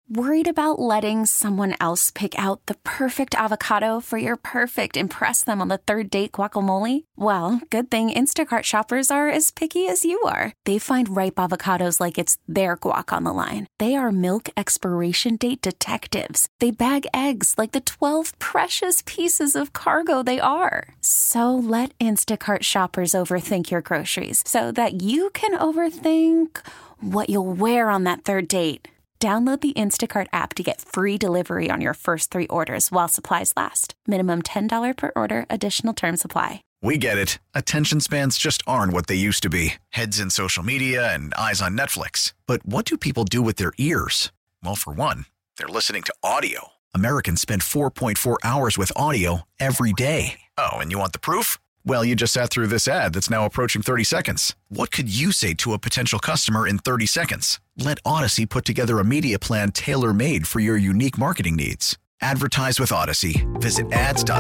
Worried about letting someone else pick out the perfect avocado for your perfect impress them on the third date guacamole? Well, good thing Instacart shoppers are as picky as you are. They find ripe avocados like it's their guac on the line. They are milk expiration date detectives. They bag eggs like the 12 precious pieces of cargo they are. So let Instacart shoppers overthink your groceries so that you can overthink what you'll wear on that third date. Download the Instacart app to get free delivery on your first 3 orders while supplies last. Minimum $10 per order. Additional terms apply. We get it. Attention spans just aren't what they used to be. Heads in social media and eyes on Netflix. But what do people do with their ears? Well, for one, they're listening to audio. Americans spend 4.4 hours with audio every day. Oh, and you want the proof? Well, you just sat through this ad that's now approaching 30 seconds. What could you say to a potential customer in 30 seconds? Let Odyssey put together a media plan tailor-made for your unique marketing needs. Advertise with Odyssey. Visit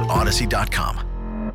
ads.odyssey.com.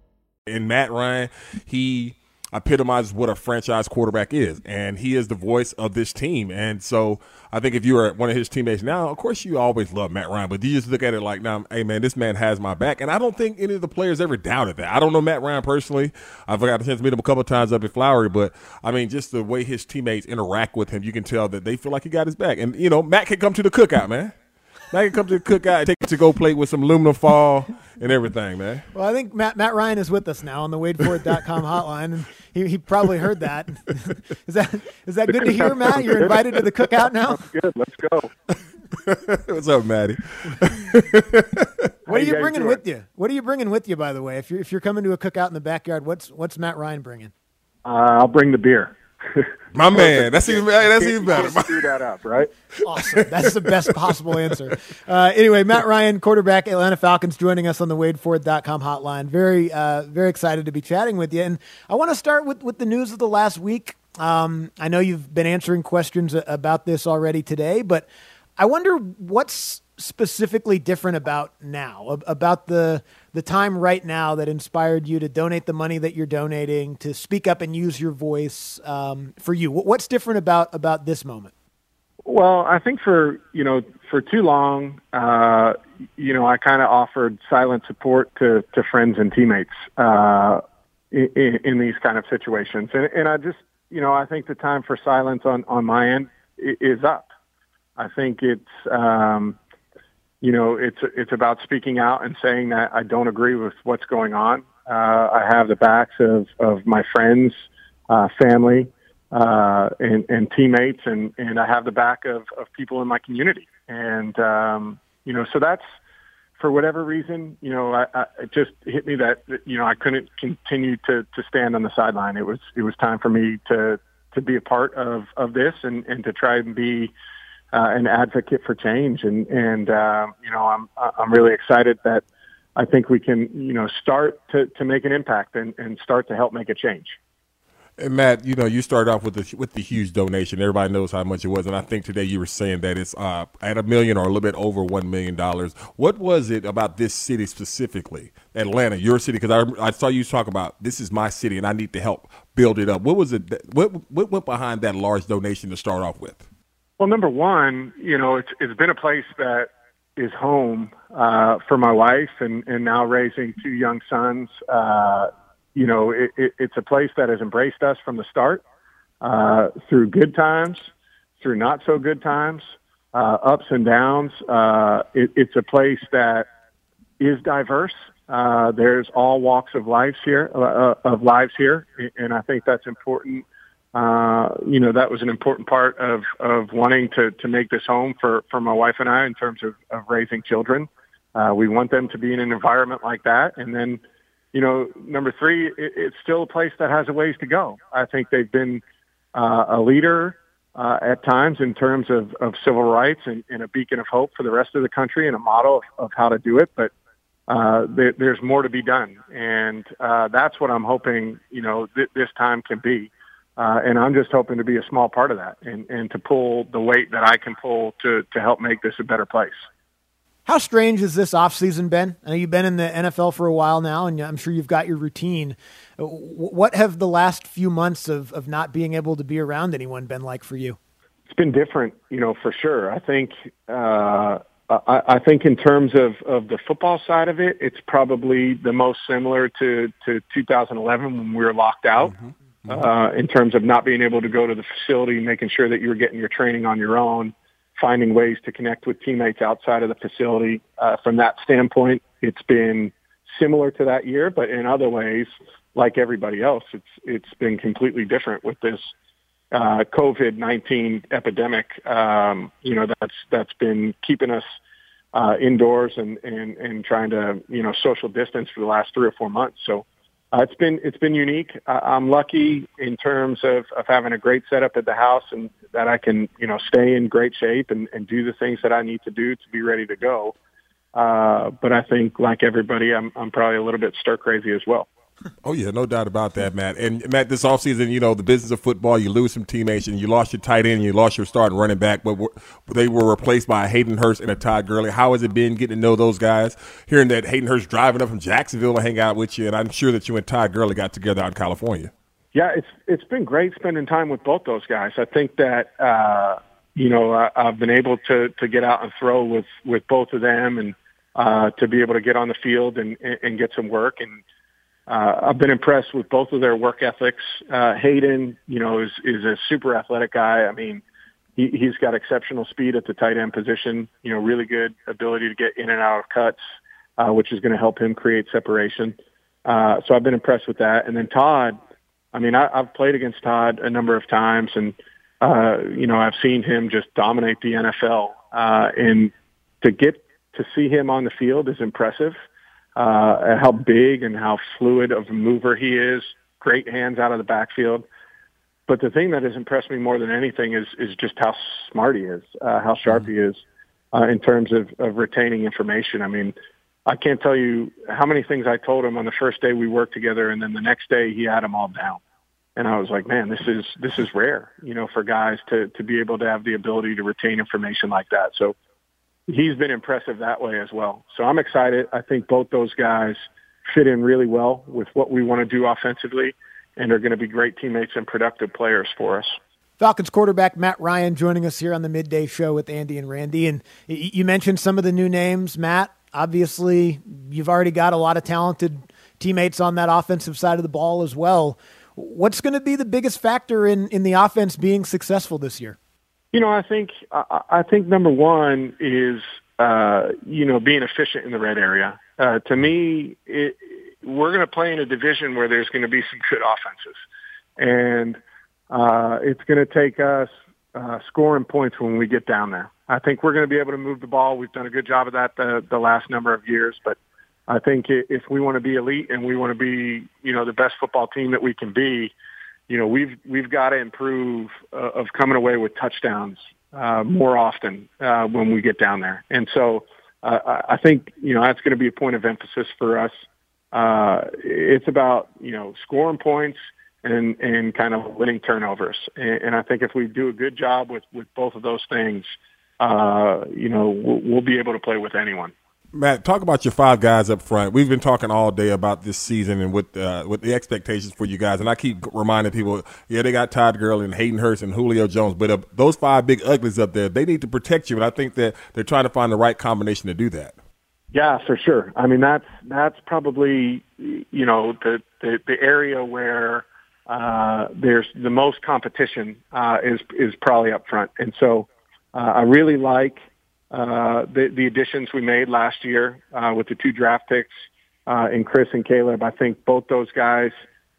And Matt Ryan, he epitomizes what a franchise quarterback is, and he is the voice of this team. And so I think if you are one of his teammates now, of course you always love Matt Ryan, but you just look at it like, now, hey, man, this man has my back. And I don't think any of the players ever doubted that. I don't know Matt Ryan personally. I've got a chance to meet him a couple of times up at Flowery, but, I mean, just the way his teammates interact with him, you can tell that they feel like he got his back. And, you know, Matt can come to the cookout, man. Matt can come to the cookout and take it to go play with some aluminum foil and everything, man. Well, I think Matt Ryan is with us now on the WadeFord.com hotline, and he probably heard that. Is that good to hear, Matt? You're invited to the cookout now? That's good. Let's go. What's up, Matty? What are you bringing with you? What are you bringing with you, by the way? If you're coming to a cookout in the backyard, what's Matt Ryan bringing? I'll bring the beer. My man, that's even better. Screw that up, right? Awesome. That's the best possible answer. Anyway, Matt Ryan, quarterback, Atlanta Falcons, joining us on the WadeFord.com hotline. Very, very excited to be chatting with you. And I want to start with the news of the last week. I know you've been answering questions about this already today, but I wonder what's specifically different about now, about the time right now that inspired you to donate the money that you're donating, to speak up and use your voice for you. What's different about this moment? Well, I think for too long, I kind of offered silent support to friends and teammates in these kind of situations. And I just, I think the time for silence on my end is up. I think it's about speaking out and saying that I don't agree with what's going on. I have the backs of my friends, family, and teammates, and I have the back of people in my community. And, so that's, for whatever reason, it just hit me that, I couldn't continue to stand on the sideline. It was time for me to be a part of this and to try and be an advocate for change. And I'm really excited that I think we can, start to make an impact and start to help make a change. And Matt, you started off with the huge donation. Everybody knows how much it was, and I think today you were saying that it's at $1 million or a little bit over $1 million. What was it about this city specifically, Atlanta, your city? Because I saw you talk about, this is my city, and I need to help build it up. What was it? What went behind that large donation to start off with? Well, number one, it's been a place that is home for my wife and now raising 2 young sons. It's a place that has embraced us from the start, through good times, through not so good times, ups and downs. It's a place that is diverse. There's all walks of lives here, and I think that's important. That was an important part of wanting to make this home for my wife and I in terms of raising children. We want them to be in an environment like that. And then, number 3, it's still a place that has a ways to go. I think they've been a leader at times in terms of civil rights and a beacon of hope for the rest of the country and a model of how to do it. But there's more to be done. And that's what I'm hoping, this time can be. And I'm just hoping to be a small part of that and to pull the weight that I can pull to help make this a better place. How strange has this offseason been? I know you've been in the NFL for a while now, and I'm sure you've got your routine. What have the last few months of not being able to be around anyone been like for you? It's been different, for sure. I think I think in terms of the football side of it, it's probably the most similar to 2011 when we were locked out. In terms of not being able to go to the facility, making sure that you were getting your training on your own, finding ways to connect with teammates outside of the facility. From that standpoint, it's been similar to that year, but in other ways, like everybody else, it's been completely different with this COVID-19 epidemic. That's been keeping us indoors and trying to social distance for the last 3 or 4 months. So it's been unique. I'm lucky in terms of having a great setup at the house and that I can stay in great shape and do the things that I need to do to be ready to go. But I think, like everybody, I'm probably a little bit stir crazy as well. Oh, yeah, no doubt about that, Matt. And, Matt, this offseason, the business of football, you lose some teammates, and you lost your tight end, you lost your starting running back, but they were replaced by a Hayden Hurst and a Todd Gurley. How has it been getting to know those guys, hearing that Hayden Hurst driving up from Jacksonville to hang out with you, and I'm sure that you and Todd Gurley got together out in California? Yeah, it's been great spending time with both those guys. I think that, I've been able to get out and throw with both of them and to be able to get on the field and get some work. And I've been impressed with both of their work ethics. Hayden, is a super athletic guy. I mean, he's got exceptional speed at the tight end position, really good ability to get in and out of cuts, which is going to help him create separation. So I've been impressed with that. And then Todd, I mean, I've played against Todd a number of times, and, I've seen him just dominate the NFL. And to get to see him on the field is impressive. How big and how fluid of a mover he is, great hands out of the backfield. But the thing that has impressed me more than anything is just how smart he is, how sharp he is in terms of retaining information. I mean, I can't tell you how many things I told him on the first day we worked together, and then the next day he had them all down. And I was like, man, this is rare, for guys to be able to have the ability to retain information like that. So he's been impressive that way as well. So I'm excited. I think both those guys fit in really well with what we want to do offensively and are going to be great teammates and productive players for us. Falcons quarterback Matt Ryan joining us here on the Midday Show with Andy and Randy. And you mentioned some of the new names, Matt. Obviously, you've already got a lot of talented teammates on that offensive side of the ball as well. What's going to be the biggest factor in the offense being successful this year? I think number one is, being efficient in the red area. To me, we're going to play in a division where there's going to be some good offenses. And it's going to take us scoring points when we get down there. I think we're going to be able to move the ball. We've done a good job of that the last number of years. But I think if we want to be elite and we want to be, the best football team that we can be, we've got to improve of coming away with touchdowns more often when we get down there. And so I think, that's going to be a point of emphasis for us. It's about, scoring points and kind of winning turnovers. And I think if we do a good job with both of those things, we'll be able to play with anyone. Matt, talk about your 5 guys up front. We've been talking all day about this season and with the expectations for you guys. And I keep reminding people, they got Todd Gurley and Hayden Hurst and Julio Jones. But those 5 big uglies up there, they need to protect you. And I think that they're trying to find the right combination to do that. Yeah, for sure. I mean, that's probably, the area where there's the most competition is probably up front. And so I really like the additions we made last year with the 2 draft picks in Chris and Caleb. I think both those guys,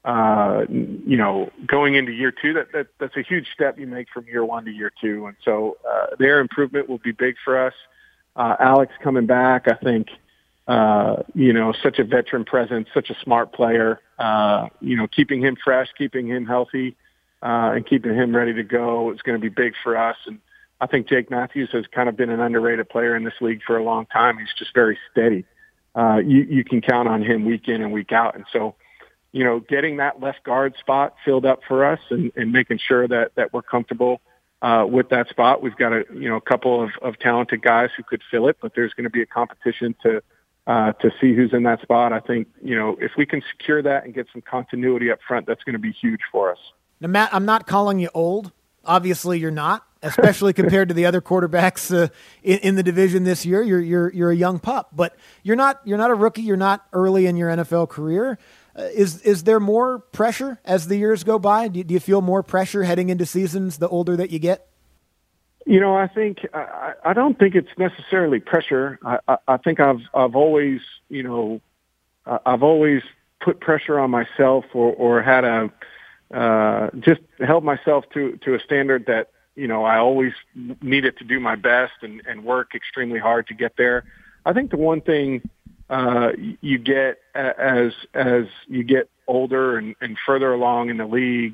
going into year 2, that's a huge step you make from year 1 to year 2. And so their improvement will be big for us. Alex coming back, I think, such a veteran presence, such a smart player, keeping him fresh, keeping him healthy, and keeping him ready to go is going to be big for us. And I think Jake Matthews has kind of been an underrated player in this league for a long time. He's just very steady. You can count on him week in and week out. And so, getting that left guard spot filled up for us and making sure that we're comfortable with that spot. We've got a couple of talented guys who could fill it, but there's going to be a competition to see who's in that spot. I think, if we can secure that and get some continuity up front, that's going to be huge for us. Now, Matt, I'm not calling you old. Obviously, you're not. especially compared to the other quarterbacks in the division this year. You're a young pup, but you're not a rookie. You're not early in your NFL career. Is there more pressure as the years go by? Do you feel more pressure heading into seasons the older that you get? I think I don't think it's necessarily pressure. I think I've always I've always put pressure on myself or had just held myself to a standard that I always needed to do my best and work extremely hard to get there. I think the one thing you get as you get older and further along in the league,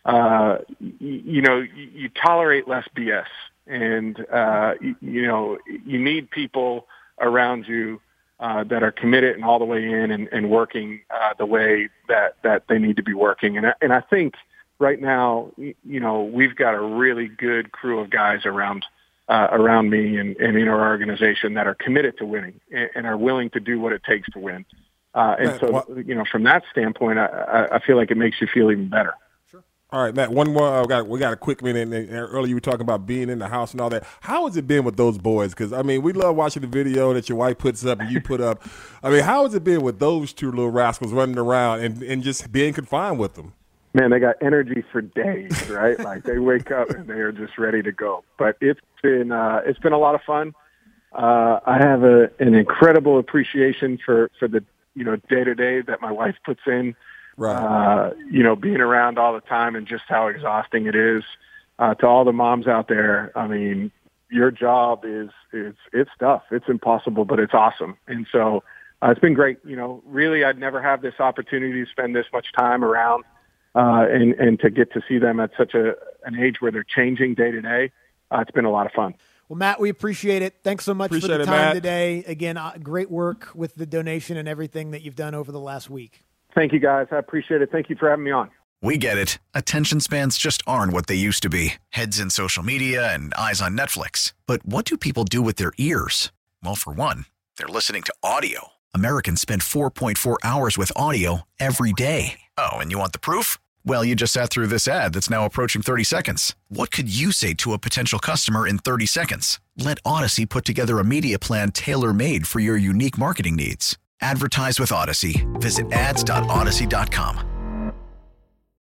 you tolerate less BS, and you need people around you that are committed and all the way in and working the way that they need to be working. And I think right now, we've got a really good crew of guys around me and in our organization that are committed to winning and are willing to do what it takes to win. From that standpoint, I feel like it makes you feel even better. All right, Matt, one more. We got a quick minute. And earlier you were talking about being in the house and all that. How has it been with those boys? Because, we love watching the video that your wife puts up and you put up. How has it been with those two little rascals running around and just being confined with them? Man, they got energy for days, right? Like they wake up and they are just ready to go. But it's been a lot of fun. I have an incredible appreciation for the day-to-day that my wife puts in. Right. Being around all the time and just how exhausting it is. To all the moms out there, your job it's tough. It's impossible, but it's awesome. And so it's been great. Really, I'd never have this opportunity to spend this much time around and to get to see them at such an age where they're changing day to day. It's been a lot of fun. Well, Matt, we appreciate it. Thanks so much for the time today. Again, great work with the donation and everything that you've done over the last week. Thank you, guys. I appreciate it. Thank you for having me on. We get it. Attention spans just aren't what they used to be. Heads in social media and eyes on Netflix. But what do people do with their ears? Well, for one, they're listening to audio. Americans spend 4.4 hours with audio every day. Oh, and you want the proof? Well, you just sat through this ad that's now approaching 30 seconds. What could you say to a potential customer in 30 seconds? Let Odyssey put together a media plan tailor-made for your unique marketing needs. Advertise with Odyssey. Visit ads.odyssey.com.